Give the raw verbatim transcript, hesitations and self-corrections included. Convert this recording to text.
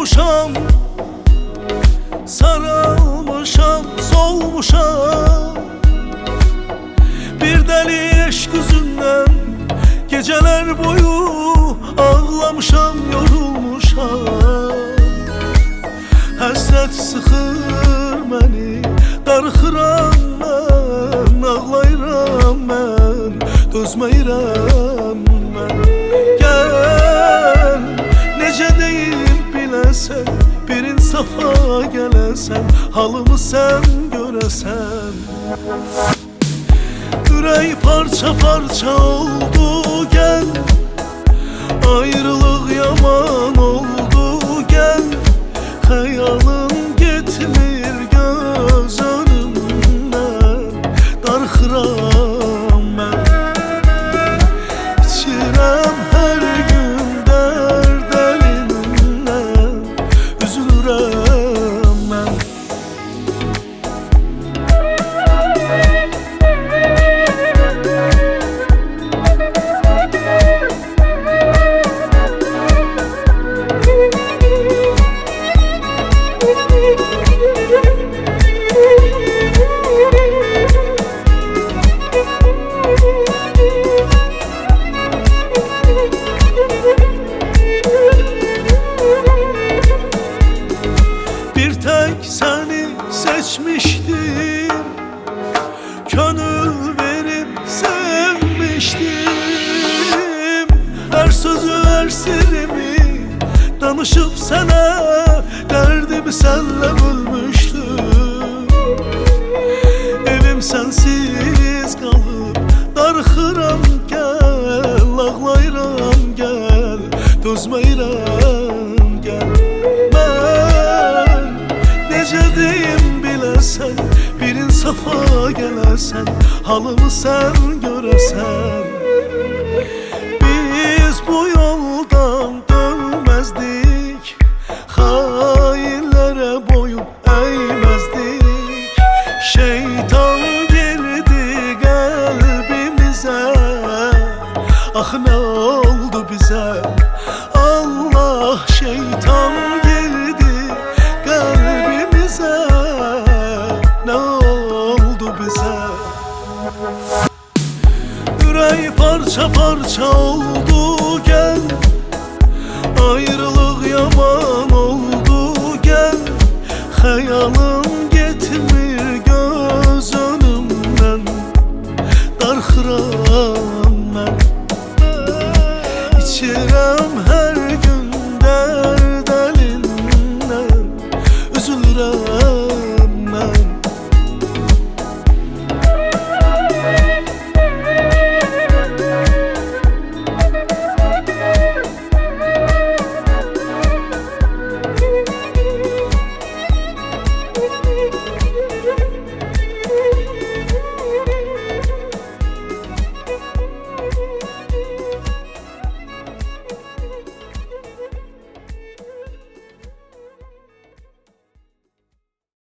Solmuşam, sarılmışam, solmuşam. Bir deli eşk yüzünden geceler boyu ağlamışam, yorulmuşam. Həsrət sıxır məni, darıxıram mən, ağlayıram mən, dözməyirəm mən. Gəl, necə deyim biləsən, bir insafa gələsən, halımı sən görəsən. Ürək parça parça oldu, gəl, ayrılıq yaman oldu, gəl. Xəyalım getmir göz önümdən, darıxıram mən. İçirəm hər gün dərd əlindən, üzülürəm mən. Bir tek seni seçmiştim, gönül verip sevmiştim. Her sözü her sirrimi danışıp sana, derdimi senle bölmüştüm. Evim sensiz kalıp darıxıram, gel, ağlayıram gel, dözməyirəm gel. Necə deyim biləsən, bir insafa gələsən, halımı sən görəsən. Biz bu yoldan dönməzdik, xainlərə boyun əyməzdik. Şeytan girdi qəlbimizə, ax nə oldu bizə? Allah, şeytan girdi qəlbimizə, nə oldu bizə? Ürək parça parça oldu, gəl, ayrılıq yaman oldu, gəl. Xəyalım